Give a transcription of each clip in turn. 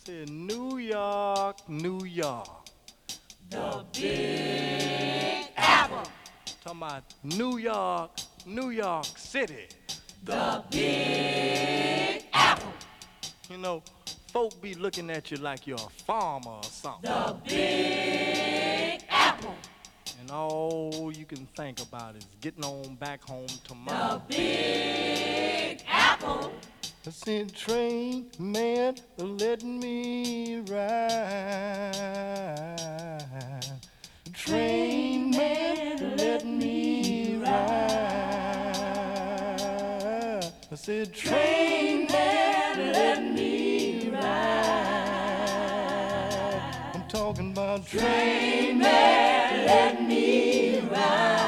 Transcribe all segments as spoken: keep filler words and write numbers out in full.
Said New York, New York. The Big Apple. Talking about New York, New York City. The Big Apple. You know, folk be looking at you like you're a farmer or something. The Big Apple. And all you can think about is getting on back home to The mom. Big Apple. I said, train man, let me ride. Train man, let me ride. I said, train man, let me ride. I'm talking about train man, let me ride.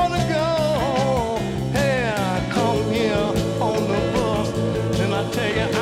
Take it.